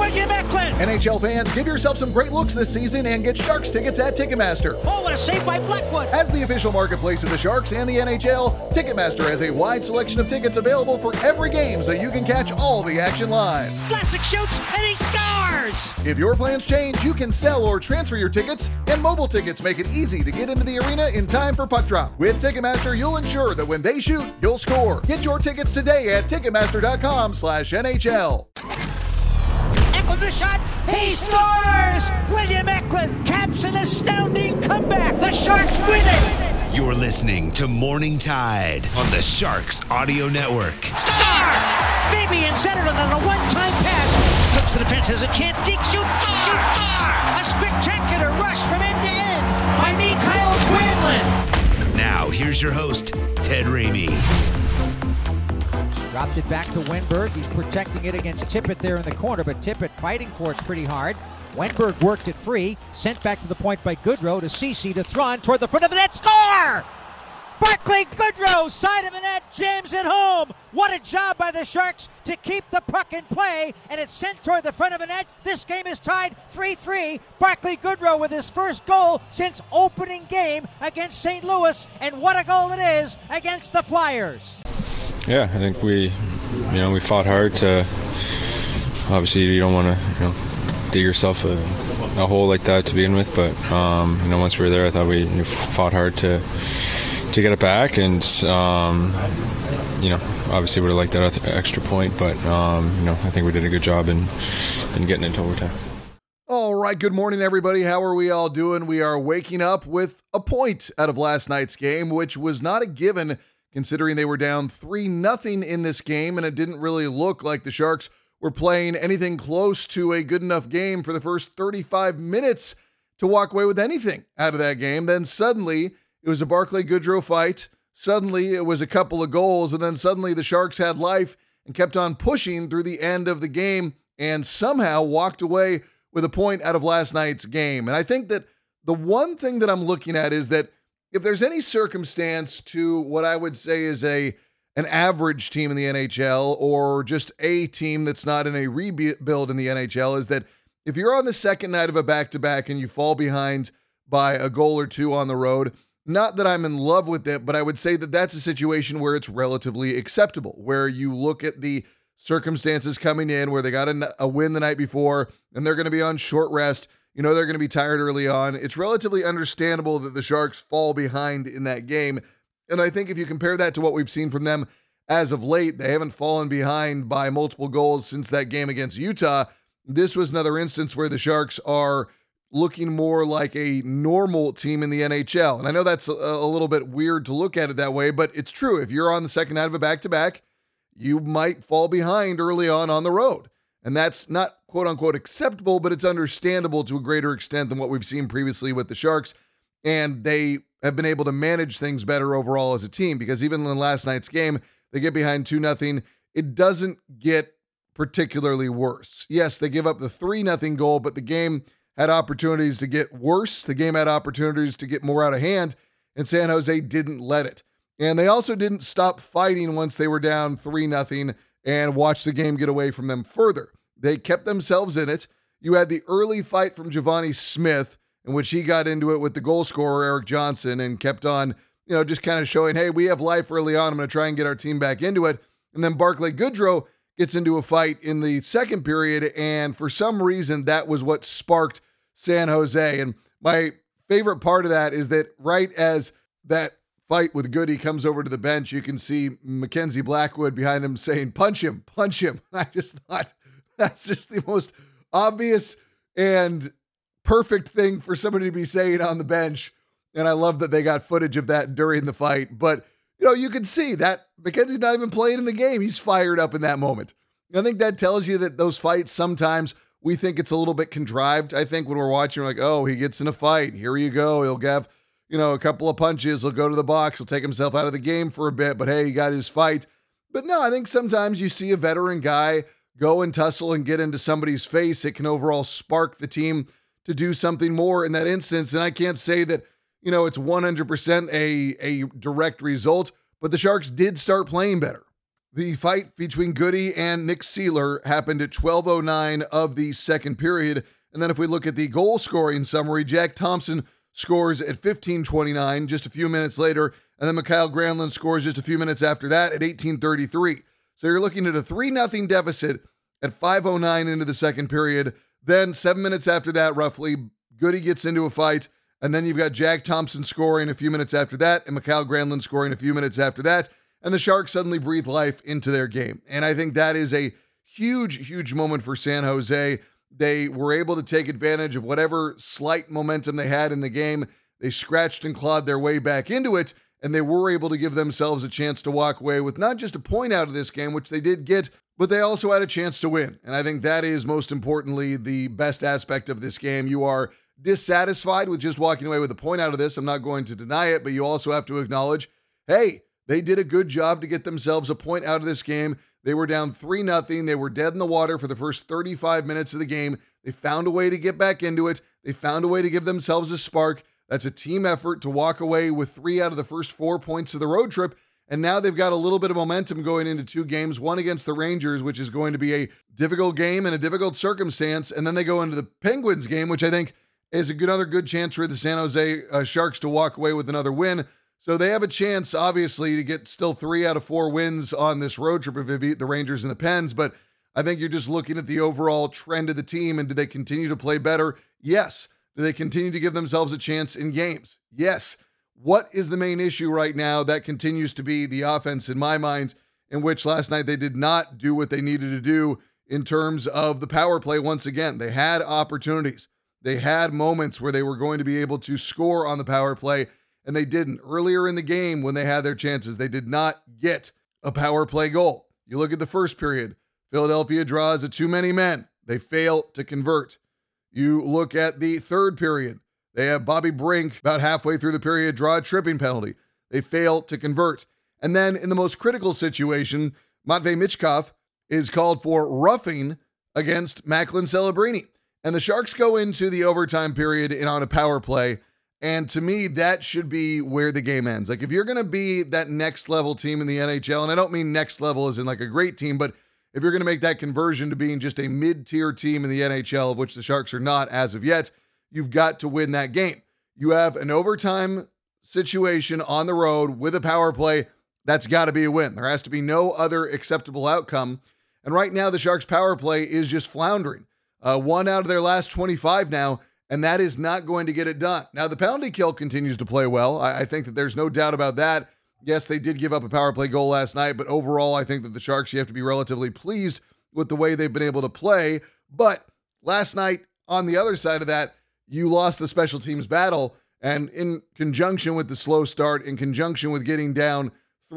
William Eklund. NHL fans, give yourself some great looks this season and get Sharks tickets at Ticketmaster. Oh, what a save by Blackwood. As the official marketplace of the Sharks and the NHL, Ticketmaster has a wide selection of tickets available for every game so you can catch all the action live. Vlasic shoots and he scores. If your plans change, you can sell or transfer your tickets, and mobile tickets make it easy to get into the arena in time for puck drop. With Ticketmaster, you'll ensure that when they shoot, you'll score. Get your tickets today at Ticketmaster.com/NHL. Eklund the shot. He scores. William Eklund caps an astounding comeback. The Sharks win it. You're listening to Morning Tide on the Sharks Audio Network. Star! Fabian centered on a one-time pass. Looks to the fence, has a chance. Deke shoots. Star! A spectacular rush from end to end by Mikael Granlund. Now, here's your host, Ted Ramey. Dropped it back to Wenberg. He's protecting it against Tippett there in the corner, but Tippett fighting for it pretty hard. Wenberg worked it free, sent back to the point by Goodrow to Ceci to Thrawn toward the front of the net. Score! Barclay Goodrow, side of the net, jams it home. What a job by the Sharks to keep the puck in play, and it's sent toward the front of the net. This game is tied 3-3. Barclay Goodrow with his first goal since opening game against St. Louis, and what a goal it is against the Flyers. Yeah, I think we fought hard to. Obviously, you don't want to, dig yourself a hole like that to begin with. But once we were there, I thought we fought hard to get it back, and obviously would have liked that extra point. But I think we did a good job in getting into overtime. All right, good morning, everybody. How are we all doing? We are waking up with a point out of last night's game, which was not a given, considering they were down 3-0 in this game, and it didn't really look like the Sharks were playing anything close to a good enough game for the first 35 minutes to walk away with anything out of that game. Then suddenly, it was a Barclay Goodrow fight. Suddenly, it was a couple of goals, and then suddenly the Sharks had life and kept on pushing through the end of the game and somehow walked away with a point out of last night's game. And I think that the one thing that I'm looking at is that if there's any circumstance to what I would say is an average team in the NHL, or just a team that's not in a rebuild in the NHL, is that if you're on the second night of a back-to-back and you fall behind by a goal or two on the road, not that I'm in love with it, but I would say that that's a situation where it's relatively acceptable, where you look at the circumstances coming in, where they got a win the night before and they're going to be on short rest. They're going to be tired early on. It's relatively understandable that the Sharks fall behind in that game. And I think if you compare that to what we've seen from them as of late, they haven't fallen behind by multiple goals since that game against Utah. This was another instance where the Sharks are looking more like a normal team in the NHL. And I know that's a little bit weird to look at it that way, but it's true. If you're on the second night of a back-to-back, you might fall behind early on the road. And that's not quote-unquote acceptable, but it's understandable to a greater extent than what we've seen previously with the Sharks. And they have been able to manage things better overall as a team, because even in last night's game, they get behind 2-0. It doesn't get particularly worse. Yes, they give up the 3-0 goal, but the game had opportunities to get worse. The game had opportunities to get more out of hand, and San Jose didn't let it. And they also didn't stop fighting once they were down 3-0 and watch the game get away from them further. They kept themselves in it. You had the early fight from Giovanni Smith, in which he got into it with the goal scorer, Eric Johnson, and kept on, just kind of showing, hey, we have life early on. I'm going to try and get our team back into it. And then Barclay Goodrow gets into a fight in the second period, and for some reason, that was what sparked San Jose. And my favorite part of that is that right as that fight with Goody comes over to the bench, you can see Mackenzie Blackwood behind him saying, punch him. I just thought that's just the most obvious and perfect thing for somebody to be saying on the bench. And I love that they got footage of that during the fight. But, you could see that Mackenzie's not even playing in the game. He's fired up in that moment. I think that tells you that those fights, sometimes we think it's a little bit contrived. I think when we're watching, we're like, oh, he gets in a fight. Here you go. He'll have, a couple of punches. He'll go to the box. He'll take himself out of the game for a bit. But, hey, he got his fight. But no, I think sometimes you see a veteran guy go and tussle and get into somebody's face. It can overall spark the team to do something more in that instance. And I can't say that, it's 100% a direct result, but the Sharks did start playing better. The fight between Goody and Nick Seeler happened at 12:09 of the second period. And then if we look at the goal scoring summary, Jack Thompson scores at 15:29, just a few minutes later. And then Mikael Granlund scores just a few minutes after that at 18:33. So you're looking at a 3-0 deficit at 5:09 into the second period. Then 7 minutes after that, roughly, Goody gets into a fight. And then you've got Jack Thompson scoring a few minutes after that and Mikael Granlund scoring a few minutes after that. And the Sharks suddenly breathe life into their game. And I think that is a huge, huge moment for San Jose. They were able to take advantage of whatever slight momentum they had in the game. They scratched and clawed their way back into it, and they were able to give themselves a chance to walk away with not just a point out of this game, which they did get, but they also had a chance to win. And I think that is most importantly the best aspect of this game. You are dissatisfied with just walking away with a point out of this. I'm not going to deny it, but you also have to acknowledge, hey, they did a good job to get themselves a point out of this game. They were down 3-0. They were dead in the water for the first 35 minutes of the game. They found a way to get back into it. They found a way to give themselves a spark. That's a team effort to walk away with 3 out of the first 4 points of the road trip. And now they've got a little bit of momentum going into 2 games, one against the Rangers, which is going to be a difficult game and a difficult circumstance. And then they go into the Penguins game, which I think is another good chance for the San Jose Sharks to walk away with another win. So they have a chance, obviously, to get still 3 out of 4 wins on this road trip if they beat the Rangers and the Pens. But I think you're just looking at the overall trend of the team. And do they continue to play better? Yes. Do they continue to give themselves a chance in games? Yes. What is the main issue right now? That continues to be the offense in my mind, in which last night they did not do what they needed to do in terms of the power play once again. They had opportunities. They had moments where they were going to be able to score on the power play, and they didn't. Earlier in the game, when they had their chances, they did not get a power play goal. You look at the first period, Philadelphia draws a too many men. They fail to convert. You look at the third period, they have Bobby Brink about halfway through the period draw a tripping penalty. They fail to convert. And then in the most critical situation, Matvei Michkov is called for roughing against Macklin Celebrini. And the Sharks go into the overtime period and on a power play. And to me, that should be where the game ends. Like, if you're going to be that next level team in the NHL, and I don't mean next level as in like a great team, but if you're going to make that conversion to being just a mid-tier team in the NHL, of which the Sharks are not as of yet, you've got to win that game. You have an overtime situation on the road with a power play. That's got to be a win. There has to be no other acceptable outcome. And right now, the Sharks' power play is just floundering. 1 out of their last 25 now, and that is not going to get it done. Now, the penalty kill continues to play well. I think that there's no doubt about that. Yes, they did give up a power play goal last night, but overall, I think that the Sharks, you have to be relatively pleased with the way they've been able to play. But last night, on the other side of that, you lost the special teams battle, and in conjunction with the slow start, in conjunction with getting down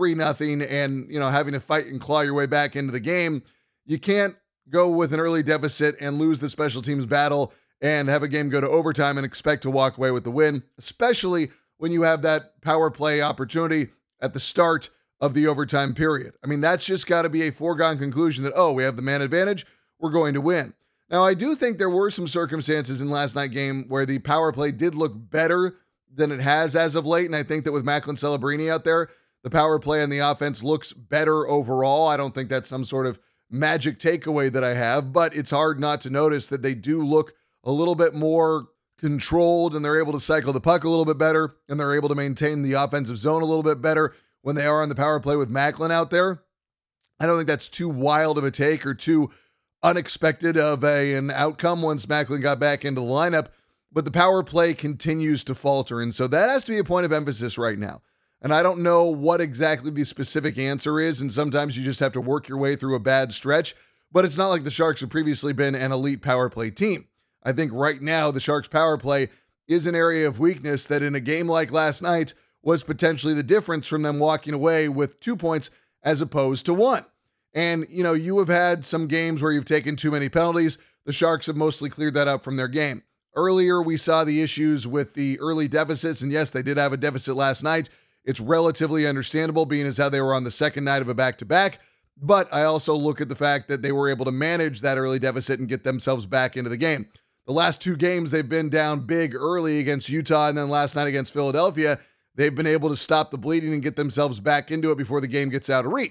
3-0 and, having to fight and claw your way back into the game, you can't go with an early deficit and lose the special teams battle and have a game go to overtime and expect to walk away with the win, especially when you have that power play opportunity at the start of the overtime period. I mean, that's just got to be a foregone conclusion that, we have the man advantage, we're going to win. Now, I do think there were some circumstances in last night's game where the power play did look better than it has as of late, and I think that with Macklin Celebrini out there, the power play and the offense looks better overall. I don't think that's some sort of magic takeaway that I have, but it's hard not to notice that they do look a little bit more controlled, and they're able to cycle the puck a little bit better, and they're able to maintain the offensive zone a little bit better when they are on the power play with Macklin out there. I don't think that's too wild of a take or too unexpected of an outcome once Macklin got back into the lineup, but the power play continues to falter, and so that has to be a point of emphasis right now. And I don't know what exactly the specific answer is, and sometimes you just have to work your way through a bad stretch, but it's not like the Sharks have previously been an elite power play team. I think right now the Sharks' power play is an area of weakness that in a game like last night was potentially the difference from them walking away with 2 points as opposed to 1. And, you have had some games where you've taken too many penalties. The Sharks have mostly cleared that up from their game. Earlier, we saw the issues with the early deficits, and yes, they did have a deficit last night. It's relatively understandable, being as how they were on the second night of a back-to-back. But I also look at the fact that they were able to manage that early deficit and get themselves back into the game. The last 2 games, they've been down big early against Utah, and then last night against Philadelphia, they've been able to stop the bleeding and get themselves back into it before the game gets out of reach.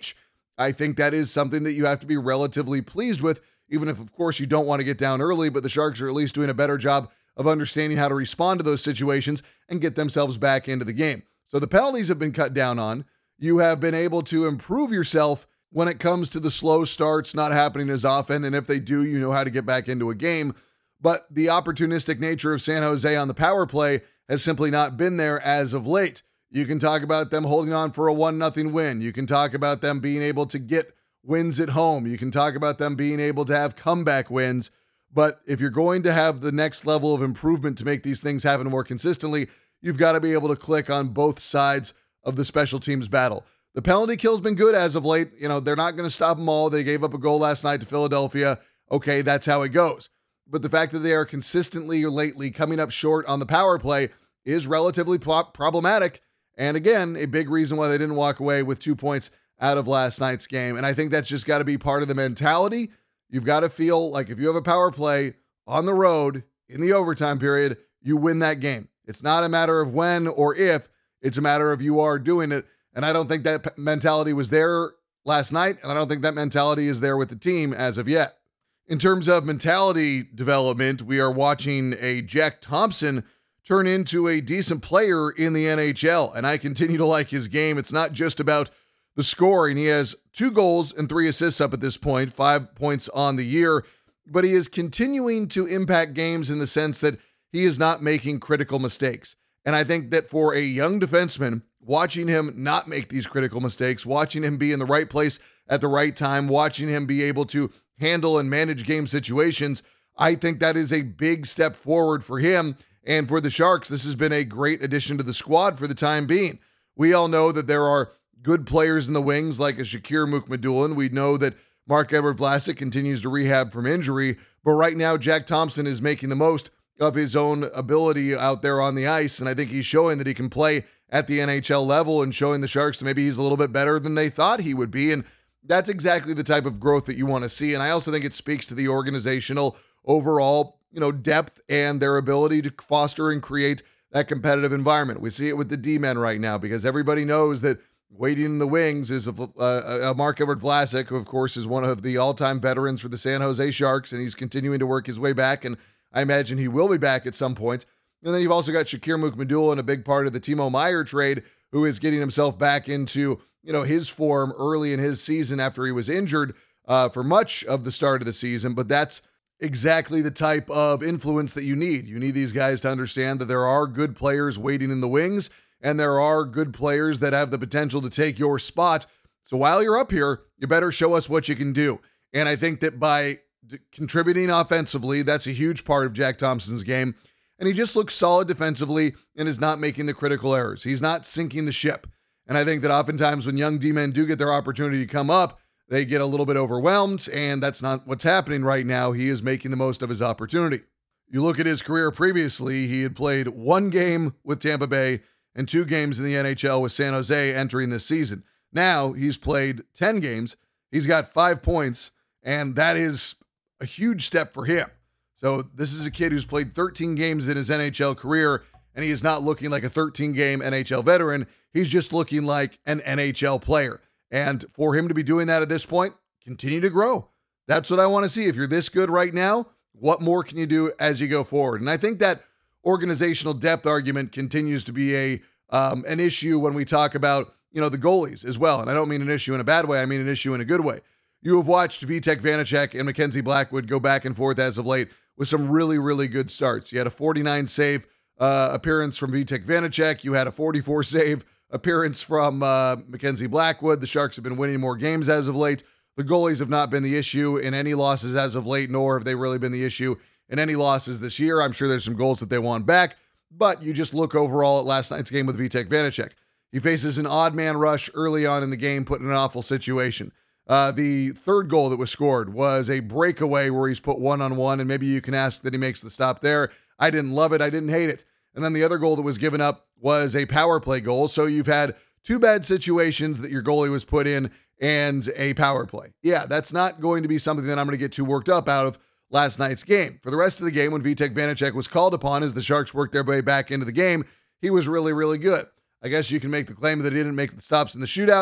I think that is something that you have to be relatively pleased with, even if, of course, you don't want to get down early, but the Sharks are at least doing a better job of understanding how to respond to those situations and get themselves back into the game. So the penalties have been cut down on. You have been able to improve yourself when it comes to the slow starts not happening as often, and if they do, you know how to get back into a game. But the opportunistic nature of San Jose on the power play has simply not been there as of late. You can talk about them holding on for a 1-0 win. You can talk about them being able to get wins at home. You can talk about them being able to have comeback wins. But if you're going to have the next level of improvement to make these things happen more consistently, you've got to be able to click on both sides of the special teams battle. The penalty kill's been good as of late. You know, they're not going to stop them all. They gave up a goal last night to Philadelphia. Okay, that's how it goes. But the fact that they are consistently or lately coming up short on the power play is relatively problematic. And again, a big reason why they didn't walk away with 2 points out of last night's game. And I think that's just got to be part of the mentality. You've got to feel like if you have a power play on the road in the overtime period, you win that game. It's not a matter of when or if, it's a matter of you are doing it. And I don't think that mentality was there last night, and I don't think that mentality is there with the team as of yet. In terms of mentality development, we are watching a Jack Thompson turn into a decent player in the NHL, and I continue to like his game. It's not just about the scoring. He has 2 goals and 3 assists up at this point, 5 points on the year, but he is continuing to impact games in the sense that he is not making critical mistakes. And I think that for a young defenseman, watching him not make these critical mistakes, watching him be in the right place at the right time, watching him be able to handle and manage game situations, I think that is a big step forward for him. And for the Sharks, this has been a great addition to the squad for the time being. We all know that there are good players in the wings like a Shakir Mukhamadullin. We know that Marc-Edouard Vlasic continues to rehab from injury, but right now Jack Thompson is making the most of his own ability out there on the ice, and I think he's showing that he can play at the NHL level and showing the Sharks that maybe he's a little bit better than they thought he would be, and that's exactly the type of growth that you want to see. And I also think it speaks to the organizational overall, depth and their ability to foster and create that competitive environment. We see it with the D-men right now because everybody knows that waiting in the wings is a Marc-Edouard Vlasic, who of course is one of the all-time veterans for the San Jose Sharks, and he's continuing to work his way back, and I imagine he will be back at some point. And then you've also got Shakir Mukhamadullin, a big part of the Timo Meier trade, who is getting himself back into, his form early in his season after he was injured for much of the start of the season. But that's exactly the type of influence that you need. You need these guys to understand that there are good players waiting in the wings, and there are good players that have the potential to take your spot. So while you're up here, you better show us what you can do. And I think that by contributing offensively, that's a huge part of Jack Thompson's game. And he just looks solid defensively and is not making the critical errors. He's not sinking the ship. And I think that oftentimes when young D-men do get their opportunity to come up, they get a little bit overwhelmed, and that's not what's happening right now. He is making the most of his opportunity. You look at his career previously, he had played 1 game with Tampa Bay and 2 games in the NHL with San Jose entering this season. Now he's played 10 games. He's got 5 points, and that is a huge step for him. So this is a kid who's played 13 games in his NHL career, and he is not looking like a 13-game NHL veteran. He's just looking like an NHL player. And for him to be doing that at this point, continue to grow. That's what I want to see. If you're this good right now, what more can you do as you go forward? And I think that organizational depth argument continues to be an issue when we talk about, the goalies as well. And I don't mean an issue in a bad way. I mean an issue in a good way. You have watched Vitek Vanacek and Mackenzie Blackwood go back and forth as of late with some really, really good starts. You had a 49 save appearance from Vitek Vanacek. You had a 44 save appearance from Mackenzie Blackwood. The Sharks have been winning more games as of late. The goalies have not been the issue in any losses as of late, nor have they really been the issue in any losses this year. I'm sure there's some goals that they want back, but you just look overall at last night's game with Vitek Vanacek. He faces an odd man rush early on in the game, put in an awful situation. The third goal that was scored was a breakaway where he's put 1-on-1, and maybe you can ask that he makes the stop there. I didn't love it. I didn't hate it. And then the other goal that was given up was a power play goal. So you've had 2 bad situations that your goalie was put in and a power play. Yeah, that's not going to be something that I'm going to get too worked up out of last night's game. For the rest of the game, when Vitek Vanacek was called upon as the Sharks worked their way back into the game, he was really, really good. I guess you can make the claim that he didn't make the stops in the shootout.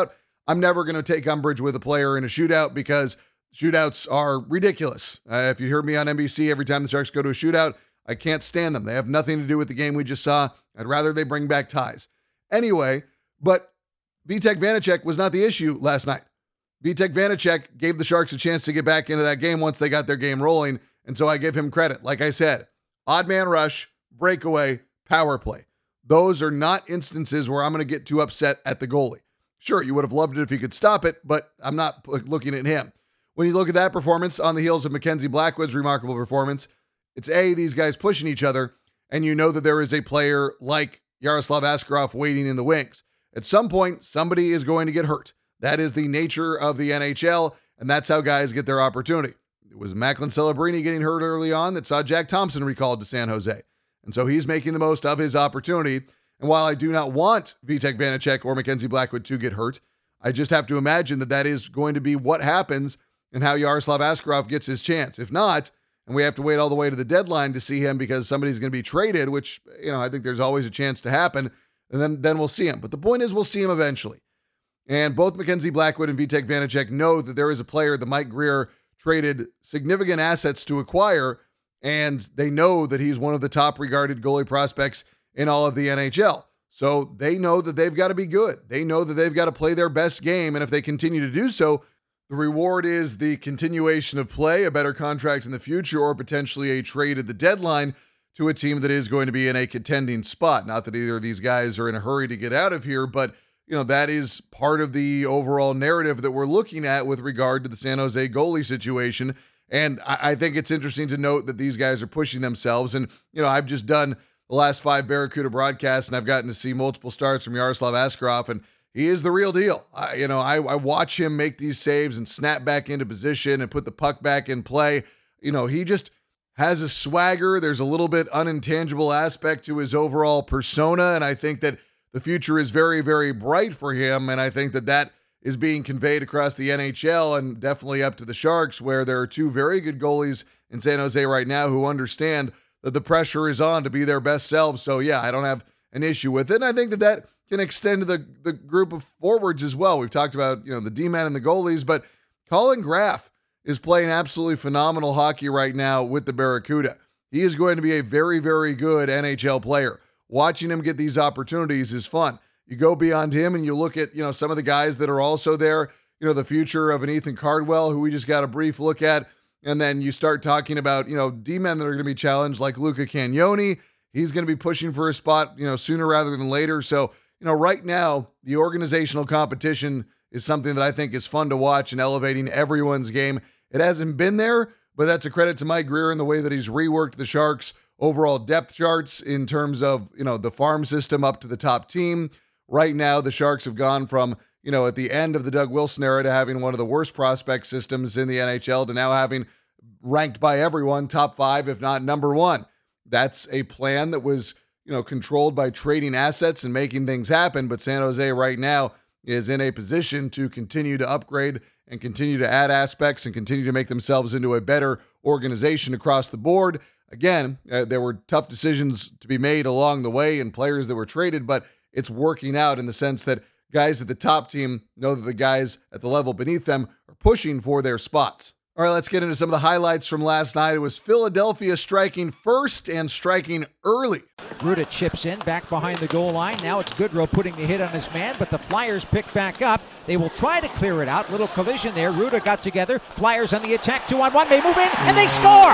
I'm never going to take umbrage with a player in a shootout because shootouts are ridiculous. If you hear me on NBC every time the Sharks go to a shootout, I can't stand them. They have nothing to do with the game we just saw. I'd rather they bring back ties. Anyway, but Vitek Vanacek was not the issue last night. Vitek Vanacek gave the Sharks a chance to get back into that game once they got their game rolling, and so I give him credit. Like I said, odd man rush, breakaway, power play. Those are not instances where I'm going to get too upset at the goalie. Sure, you would have loved it if he could stop it, but I'm not looking at him. When you look at that performance on the heels of Mackenzie Blackwood's remarkable performance, it's these guys pushing each other, and you know that there is a player like Yaroslav Askarov waiting in the wings. At some point, somebody is going to get hurt. That is the nature of the NHL, and that's how guys get their opportunity. It was Macklin Celebrini getting hurt early on that saw Jack Thompson recalled to San Jose. And so he's making the most of his opportunity. And while I do not want Vitek Vanacek or Mackenzie Blackwood to get hurt, I just have to imagine that that is going to be what happens and how Yaroslav Askarov gets his chance. If not, and we have to wait all the way to the deadline to see him because somebody's going to be traded, which, I think there's always a chance to happen, and then we'll see him. But the point is we'll see him eventually. And both Mackenzie Blackwood and Vitek Vanacek know that there is a player that Mike Grier traded significant assets to acquire, and they know that he's one of the top regarded goalie prospects in all of the NHL. So they know that they've got to be good. They know that they've got to play their best game, and if they continue to do so, the reward is the continuation of play, a better contract in the future, or potentially a trade at the deadline to a team that is going to be in a contending spot. Not that either of these guys are in a hurry to get out of here, but that is part of the overall narrative that we're looking at with regard to the San Jose goalie situation. And I think it's interesting to note that these guys are pushing themselves. And, I've just done the last 5 Barracuda broadcasts, and I've gotten to see multiple starts from Yaroslav Askarov, and he is the real deal. I watch him make these saves and snap back into position and put the puck back in play. He just has a swagger. There's a little bit unintangible aspect to his overall persona, and I think that the future is very, very bright for him, and I think that that is being conveyed across the NHL and definitely up to the Sharks, where there are 2 very good goalies in San Jose right now who understand that the pressure is on to be their best selves. So, yeah, I don't have an issue with it, and I think that that can extend to the group of forwards as well. We've talked about, the D-men and the goalies, but Colin Graf is playing absolutely phenomenal hockey right now with the Barracuda. He is going to be a very, very good NHL player. Watching him get these opportunities is fun. You go beyond him and you look at, some of the guys that are also there, the future of an Ethan Cardwell, who we just got a brief look at. And then you start talking about, D-men that are going to be challenged like Luca Cagnoni. He's going to be pushing for a spot, sooner rather than later. So, right now, the organizational competition is something that I think is fun to watch and elevating everyone's game. It hasn't been there, but that's a credit to Mike Grier and the way that he's reworked the Sharks' overall depth charts in terms of, the farm system up to the top team. Right now, the Sharks have gone from, at the end of the Doug Wilson era to having one of the worst prospect systems in the NHL to now having ranked by everyone top 5, if not number 1. That's a plan that was, controlled by trading assets and making things happen. But San Jose right now is in a position to continue to upgrade and continue to add aspects and continue to make themselves into a better organization across the board. Again, there were tough decisions to be made along the way and players that were traded, but it's working out in the sense that guys at the top team know that the guys at the level beneath them are pushing for their spots. All right, let's get into some of the highlights from last night. It was Philadelphia striking first and striking early. Ruda chips in, back behind the goal line. Now it's Goodrow putting the hit on his man, but the Flyers pick back up. They will try to clear it out. Little collision there. Ruda got together. Flyers on the attack, 2-on-1. They move in, and they score!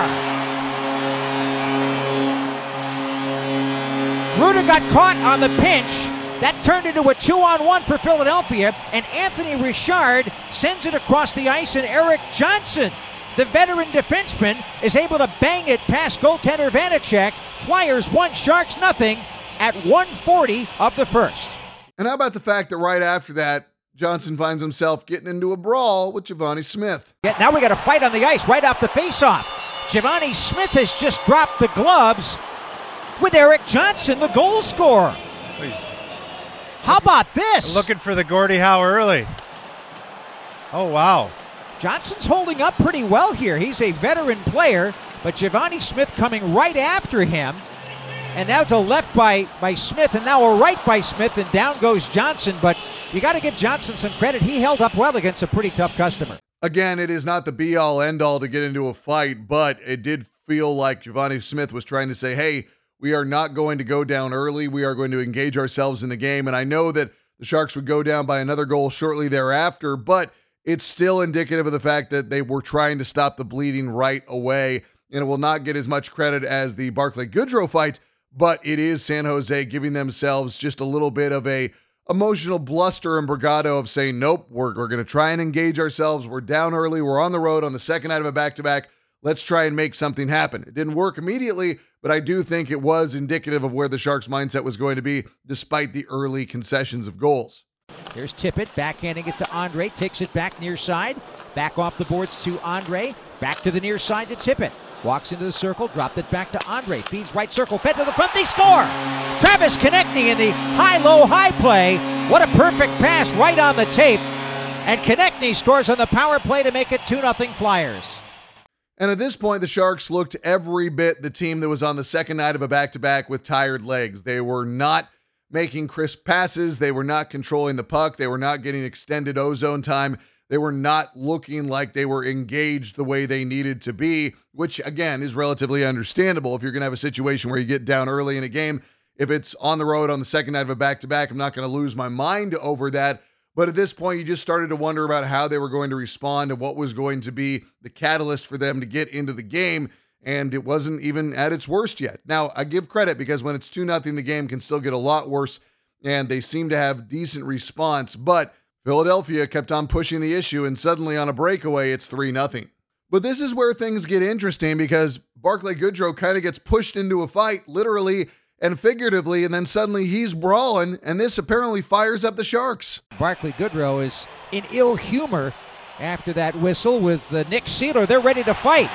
Ruda got caught on the pinch. That turned into a 2-on-1 for Philadelphia, and Anthony Richard sends it across the ice, and Erik Johnson, the veteran defenseman, is able to bang it past goaltender Vanacek. Flyers 1, Sharks nothing at 1:40 of the first. And how about the fact that right after that, Johnson finds himself getting into a brawl with Giovanni Smith. Yeah, now we got a fight on the ice right off the faceoff. Giovanni Smith has just dropped the gloves with Erik Johnson, the goal scorer. How about this? Looking for the Gordie Howe early. Oh, wow. Johnson's holding up pretty well here. He's a veteran player, but Giovanni Smith coming right after him. And now it's a left by Smith, and now a right by Smith, and down goes Johnson. But you got to give Johnson some credit. He held up well against a pretty tough customer. Again, it is not the be-all, end-all to get into a fight, but it did feel like Giovanni Smith was trying to say, hey, we are not going to go down early. We are going to engage ourselves in the game. And I know that the Sharks would go down by another goal shortly thereafter, but it's still indicative of the fact that they were trying to stop the bleeding right away. And it will not get as much credit as the Barclay Goodrow fight, but it is San Jose giving themselves just a little bit of a emotional bluster and bravado of saying, nope, we're going to try and engage ourselves. We're down early. We're on the road on the second night of a back-to-back. Let's try and make something happen. It didn't work immediately, but I do think it was indicative of where the Sharks' mindset was going to be, despite the early concessions of goals. Here's Tippett, backhanding it to Andre, takes it back near side, back off the boards to Andre, back to the near side to Tippett. Walks into the circle, dropped it back to Andre, feeds right circle, fed to the front, they score! Travis Konecny in the high-low high play. What a perfect pass right on the tape. And Konecny scores on the power play to make it 2-0 Flyers. And at this point, the Sharks looked every bit the team that was on the second night of a back-to-back with tired legs. They were not making crisp passes. They were not controlling the puck. They were not getting extended ozone time. They were not looking like they were engaged the way they needed to be, which, again, is relatively understandable. If you're going to have a situation where you get down early in a game, if it's on the road on the second night of a back-to-back, I'm not going to lose my mind over that. But at this point, you just started to wonder about how they were going to respond and what was going to be the catalyst for them to get into the game. And it wasn't even at its worst yet. Now, I give credit because when it's 2-0, the game can still get a lot worse. And they seem to have decent response. But Philadelphia kept on pushing the issue. And suddenly on a breakaway, it's 3-0. But this is where things get interesting because Barclay Goodrow kind of gets pushed into a fight, literally and figuratively, and then suddenly he's brawling, and this apparently fires up the Sharks. Barclay Goodrow is in ill humor after that whistle with Nick Seeler. They're ready to fight.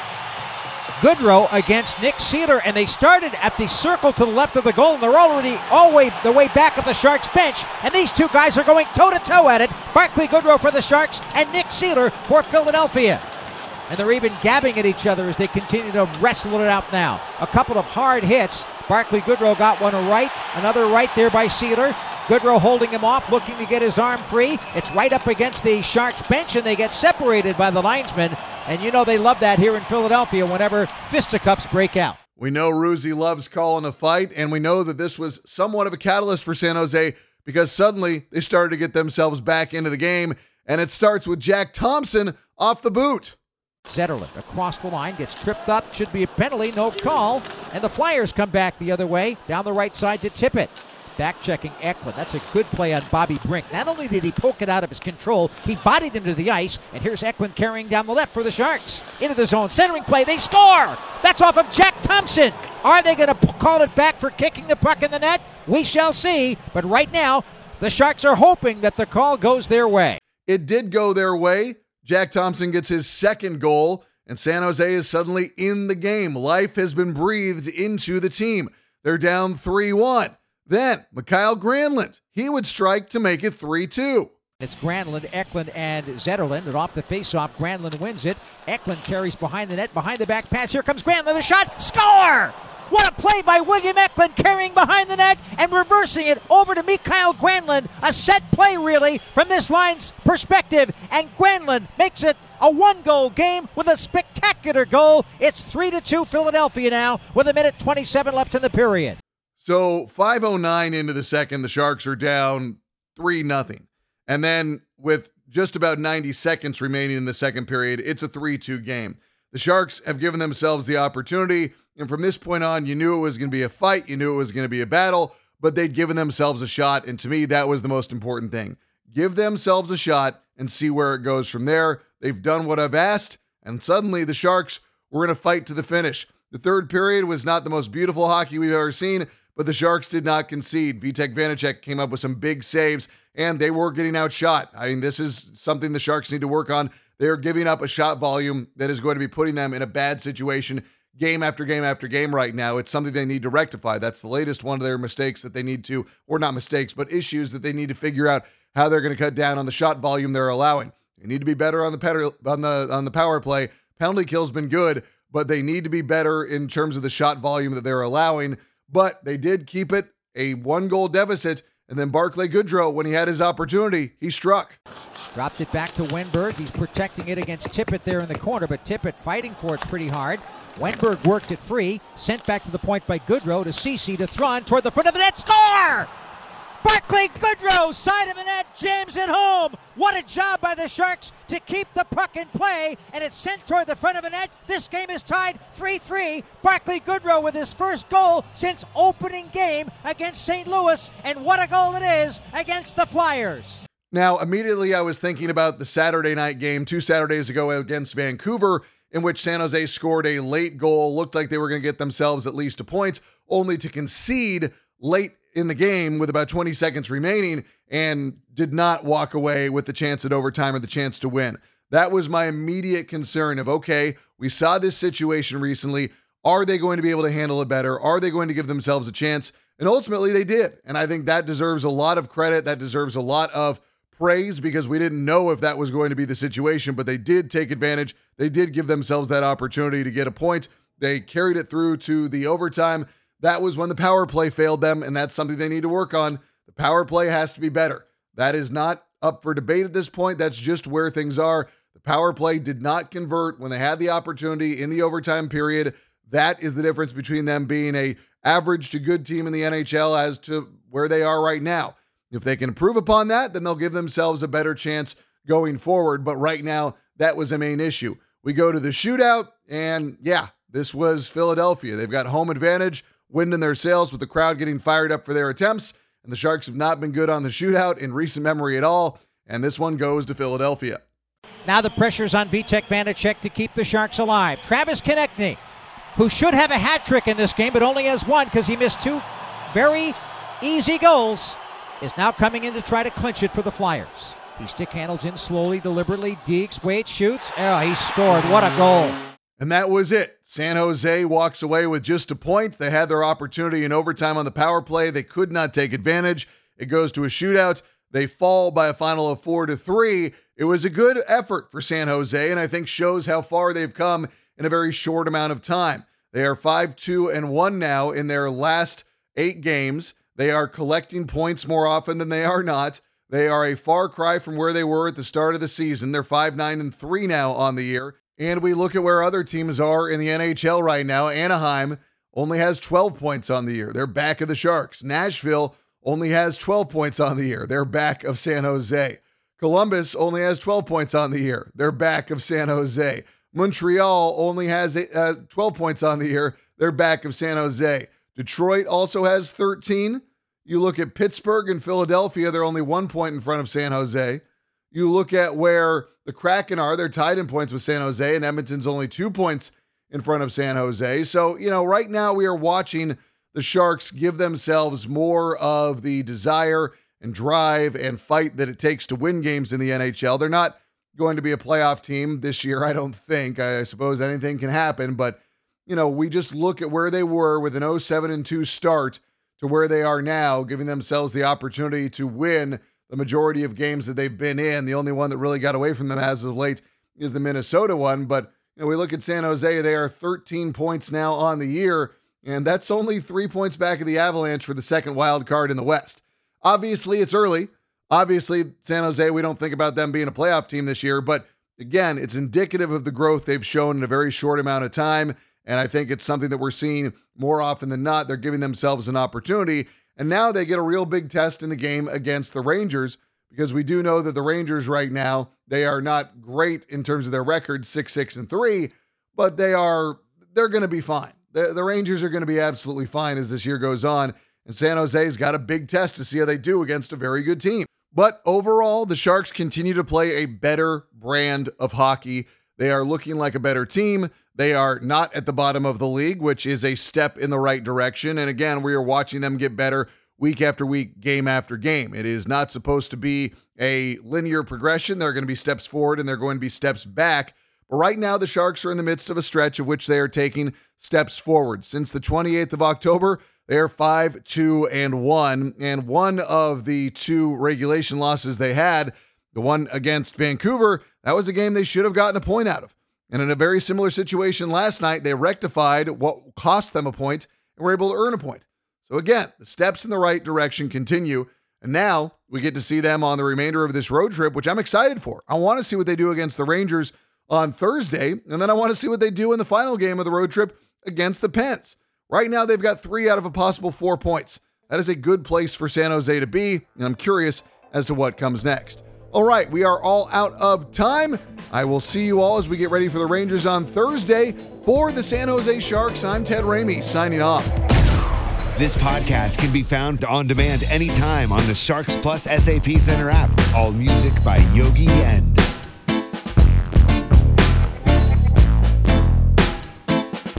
Goodrow against Nick Seeler, and they started at the circle to the left of the goal, and they're already the way back of the Sharks bench, and these two guys are going toe-to-toe at it. Barclay Goodrow for the Sharks and Nick Seeler for Philadelphia. And they're even gabbing at each other as they continue to wrestle it out now. A couple of hard hits. Barclay Goodrow got one right, another right there by Seeler. Goodrow holding him off, looking to get his arm free. It's right up against the Sharks bench, and they get separated by the linesman. And you know they love that here in Philadelphia whenever fisticuffs break out. We know Ruzzi loves calling a fight, and we know that this was somewhat of a catalyst for San Jose because suddenly they started to get themselves back into the game, and it starts with Jack Thompson off the boot. Zetterlund across the line, gets tripped up, should be a penalty, no call, and the Flyers come back the other way, down the right side to Tippett. Back-checking Eklund. That's a good play on Bobby Brink. Not only did he poke it out of his control, he bodied him to the ice, and here's Eklund carrying down the left for the Sharks. Into the zone, centering play, they score! That's off of Jack Thompson! Are they going to call it back for kicking the puck in the net? We shall see, but right now, the Sharks are hoping that the call goes their way. It did go their way. Jack Thompson gets his second goal, and San Jose is suddenly in the game. Life has been breathed into the team. They're down 3-1. Then, Mikael Granlund, he would strike to make it 3-2. It's Granlund, Eklund, and Zetterlund, and off the faceoff, Granlund wins it. Eklund carries behind the net, behind the back pass. Here comes Granlund, the shot, score! What a play by William Eklund, carrying behind the net and reversing it over to Mikael Granlund. A set play, really, from this line's perspective. And Granlund makes it a one-goal game with a spectacular goal. It's 3-2 Philadelphia now with 1:27 left in the period. So 5:09 into the second, the Sharks are down 3-0. And then with just about 90 seconds remaining in the second period, it's a 3-2 game. The Sharks have given themselves the opportunity, and from this point on, you knew it was going to be a fight, you knew it was going to be a battle, but they'd given themselves a shot, and to me, that was the most important thing. Give themselves a shot and see where it goes from there. They've done what I've asked, and suddenly the Sharks were in a fight to the finish. The third period was not the most beautiful hockey we've ever seen, but the Sharks did not concede. Vitek Vanacek came up with some big saves, and they were getting outshot. I mean, this is something the Sharks need to work on. They're giving up a shot volume that is going to be putting them in a bad situation game after game after game right now. It's something they need to rectify. That's the latest one of their mistakes that they need to, or not mistakes, but issues that they need to figure out how they're going to cut down on the shot volume they're allowing. They need to be better on the power play. Penalty kill's been good, but they need to be better in terms of the shot volume that they're allowing. but they did keep it a 1-goal deficit. And then Barclay Goodrow, when he had his opportunity, he struck. Dropped it back to Wenberg. He's protecting it against Tippett there in the corner, but Tippett fighting for it pretty hard. Wenberg worked it free, sent back to the point by Goodrow to Ceci to Thron toward the front of the net. Score! Barclay Goodrow, side of the net, jams it home. What a job by the Sharks to keep the puck in play, and it's sent toward the front of the net. This game is tied 3-3. Barclay Goodrow with his first goal since opening game against St. Louis, and what a goal it is against the Flyers. Now, immediately I was thinking about the Saturday night game 2 Saturdays ago against Vancouver, in which San Jose scored a late goal, looked like they were going to get themselves at least a point, only to concede late in the game with about 20 seconds remaining and did not walk away with the chance at overtime or the chance to win. That was my immediate concern of, okay, we saw this situation recently. Are they going to be able to handle it better? Are they going to give themselves a chance? And ultimately they did. And I think that deserves a lot of credit. That deserves a lot of praise because we didn't know if that was going to be the situation, but they did take advantage. They did give themselves that opportunity to get a point. They carried it through to the overtime. That was when the power play failed them, and that's something they need to work on. The power play has to be better. That is not up for debate at this point. That's just where things are. The power play did not convert when they had the opportunity in the overtime period. That is the difference between them being a average to good team in the NHL as to where they are right now. If they can improve upon that, then they'll give themselves a better chance going forward. But right now, that was a main issue. We go to the shootout, and yeah, this was Philadelphia. They've got home advantage, wind in their sails with the crowd getting fired up for their attempts, and the Sharks have not been good on the shootout in recent memory at all, and this one goes to Philadelphia. Now the pressure's on Vitek Vanacek to keep the Sharks alive. Travis Konecny, who should have a hat trick in this game, but only has one because he missed 2 very easy goals, is now coming in to try to clinch it for the Flyers. He stick handles in slowly, deliberately. Deeks, waits, shoots. Oh, he scored. What a goal. And that was it. San Jose walks away with just a point. They had their opportunity in overtime on the power play. They could not take advantage. It goes to a shootout. They fall by a final of 4-3. It was a good effort for San Jose, and I think shows how far they've come in a very short amount of time. They are 5-2-1 now in their last 8 games. They are collecting points more often than they are not. They are a far cry from where they were at the start of the season. They're 5-9-3 now on the year. And we look at where other teams are in the NHL right now. Anaheim only has 12 points on the year. They're back of the Sharks. Nashville only has 12 points on the year. They're back of San Jose. Columbus only has 12 points on the year. They're back of San Jose. Montreal only has 12 points on the year. They're back of San Jose. Detroit also has 13. You look at Pittsburgh and Philadelphia, they're only 1 point in front of San Jose. You look at where the Kraken are, they're tied in points with San Jose, and Edmonton's only 2 points in front of San Jose. So, right now we are watching the Sharks give themselves more of the desire and drive and fight that it takes to win games in the NHL. They're not going to be a playoff team this year, I don't think. I suppose anything can happen, but, we just look at where they were with an 0-7-2 start to where they are now, giving themselves the opportunity to win the majority of games that they've been in. The only one that really got away from them as of late is the Minnesota one. But we look at San Jose, they are 13 points now on the year, and that's only 3 points back of the Avalanche for the second wild card in the West. Obviously, it's early. Obviously, San Jose, we don't think about them being a playoff team this year, but again, it's indicative of the growth they've shown in a very short amount of time, and I think it's something that we're seeing more often than not. They're giving themselves an opportunity. And now they get a real big test in the game against the Rangers, because we do know that the Rangers right now, they are not great in terms of their record, 6-6-3, but they're going to be fine. The Rangers are going to be absolutely fine as this year goes on, and San Jose's got a big test to see how they do against a very good team. But overall, the Sharks continue to play a better brand of hockey. They are looking like a better team. They are not at the bottom of the league, which is a step in the right direction. And again, we are watching them get better week after week, game after game. It is not supposed to be a linear progression. There are going to be steps forward and there are going to be steps back. But right now, the Sharks are in the midst of a stretch of which they are taking steps forward. Since the 28th of October, they are 5-2-1. And one of the 2 regulation losses they had, the one against Vancouver, that was a game they should have gotten a point out of. And in a very similar situation last night, they rectified what cost them a point and were able to earn a point. So again, the steps in the right direction continue. And now we get to see them on the remainder of this road trip, which I'm excited for. I want to see what they do against the Rangers on Thursday, and then I want to see what they do in the final game of the road trip against the Pens. Right now, they've got 3 out of a possible 4 points. That is a good place for San Jose to be, and I'm curious as to what comes next. All right, we are all out of time. I will see you all as we get ready for the Rangers on Thursday. For the San Jose Sharks, I'm Ted Ramey, signing off. This podcast can be found on demand anytime on the Sharks Plus SAP Center app. All music by Yogi End.